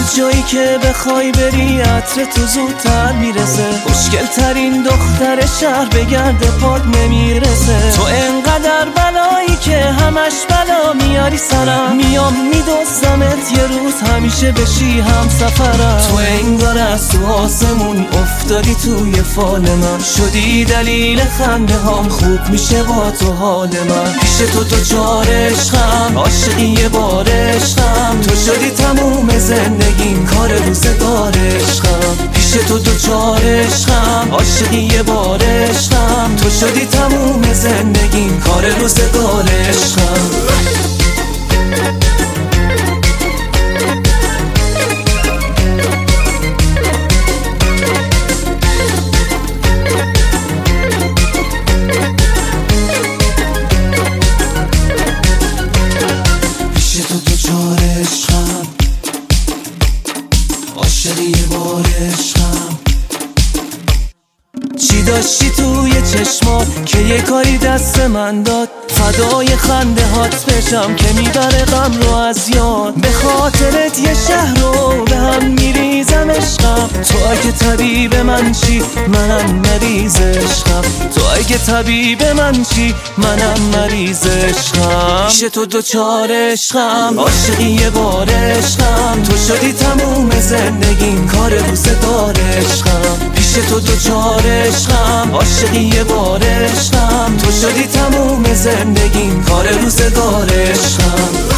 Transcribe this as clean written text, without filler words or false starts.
جایی که بخوای بری عطر تو زودتر میرسه. خوشگل ترین دختر شهر به گرد پات نمیرسه. تو انقدر بلایی که همش بلا میاری سرم. میام میدوزمت یه روز همیشه بشی هم سفرم. تو انگار از تو آسمون افتادی توی فال من. شدی دلیل خنده هام، خوب میشه با تو حال من. پیش تو چار عشقم، عاشقی یه بار عشقم. تو شدی تموم زندگیم، کار روزگار عشقم. پیش تو چار عشقم، عاشقی یه بار عشقم. تو شدی تموم زندگیم، کار روزگار عشقم. عاشقی یه بار عشقم. چی داشتی توی چشمات که یه کاری دست من داد؟ فدای خنده هات بشم که میبره غم رو از یاد. به خاطرت یه شهر رو به هم میریزم عشقم. تو اگه طبیب من چی منم مریض عشقم. تو اگه طبیب من چی منم مریض عشقم. پیش تو دوچار عشقم، عاشقی یه بار عشقم. تو شدی تموم زندگیم، کار روزگار عشقم. پیش تو دوچار عشقم، عاشقی یه بار عشقم. تو شدی تموم زندگیم، کار روزگار عشقم.